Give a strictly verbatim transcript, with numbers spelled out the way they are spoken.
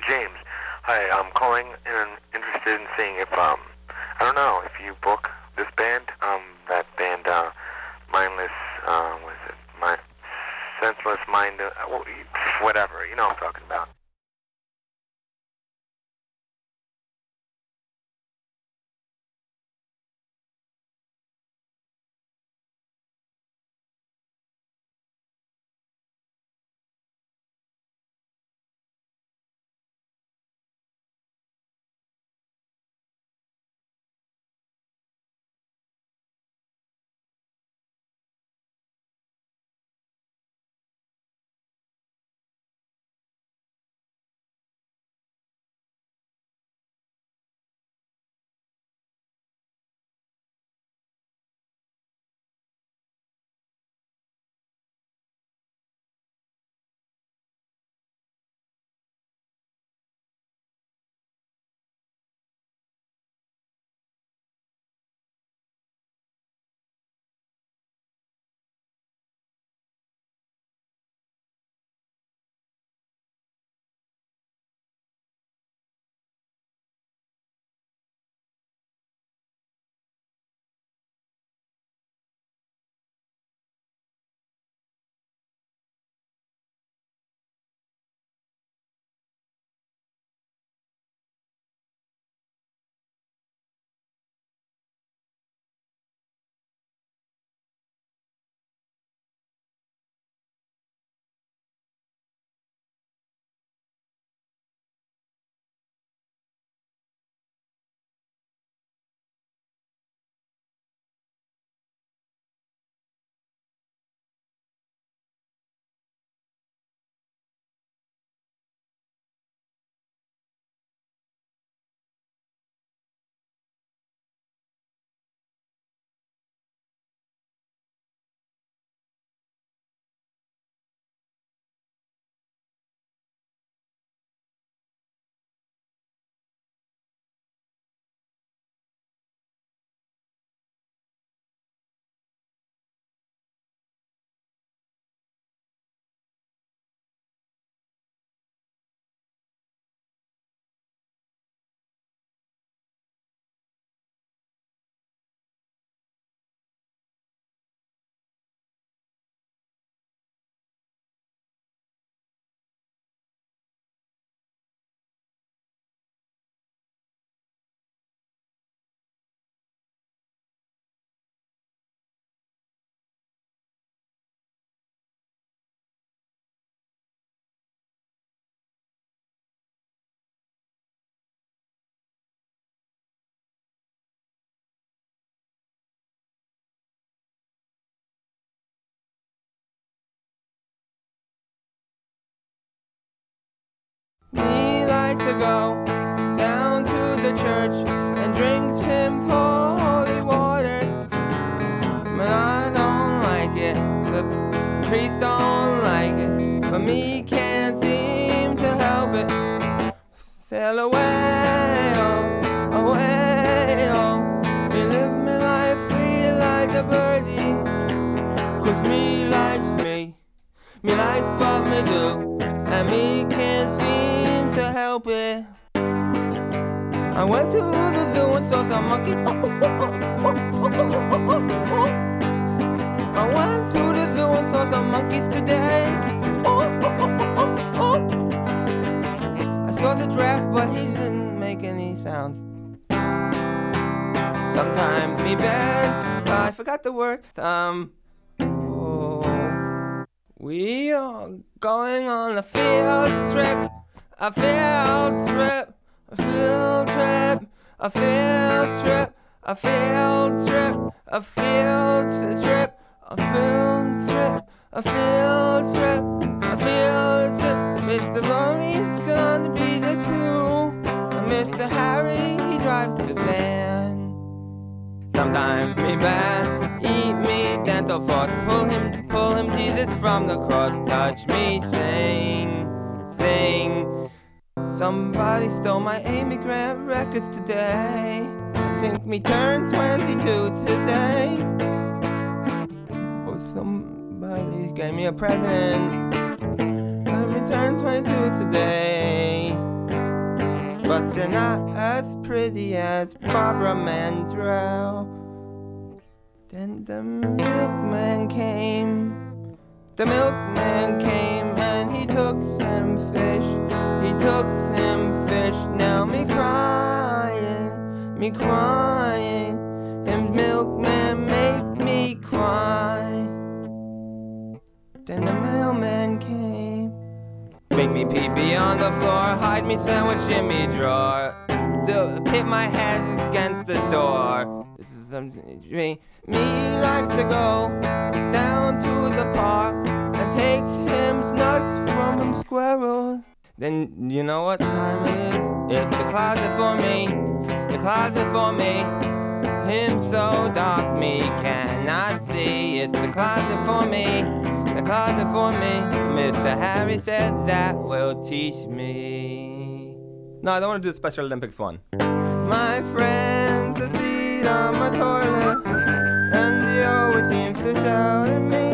James. Hi, I'm calling and interested in seeing if, um, I don't know, if you book this band, um, that band, uh, Mindless, uh, what is it, My, Senseless Mind, uh, whatever, you know what I'm talking about. Me like to go down to the church and drink some holy water. But I don't like it, the priest don't like it, but me can't seem to help it. Sail away, oh, away, oh, me live me life free like a birdie. Cause me likes me, me likes what me do, and me can't seem to help it. I went to the zoo and saw some monkeys. Oh, oh, oh, oh, oh, oh, oh, oh. I went to the zoo and saw some monkeys today. Oh, oh, oh, oh, oh. I saw the giraffe, but he didn't make any sounds. Sometimes me bad, I forgot the word. Um, oh. We are going on a field trip, a field trip, a field trip, a field trip, a field trip, a field trip, a field trip, a field trip, a field trip. Mister Laurie's gonna be there too, and Mister Harry, he drives the van. Sometimes me bad, eat me dental floss, pull him, pull him Jesus from the cross, touch me, sing, sing. Somebody stole my Amy Grant records today. I think me turned twenty-two today. Or somebody gave me a present. Let me turn twenty-two today. but they're not as pretty as Barbara Mandrell. Then the milkman came, the milkman came, and he took some fish, he took some fish. Now me crying, me crying, and milkman make me cry. Then the mailman came, make me pee-pee on the floor, hide me sandwich in me drawer, do, hit my head against the door. This is something me, me likes to go down to the park and take him nuts from them squirrels. Then you know what time it is? It's the closet for me, the closet for me. Him so dark me cannot see. It's the closet for me, the closet for me. Mister Harry said that will teach me. No, I don't want to do the Special Olympics one. My friends, the seat on my toilet, and he always seems to shout at me.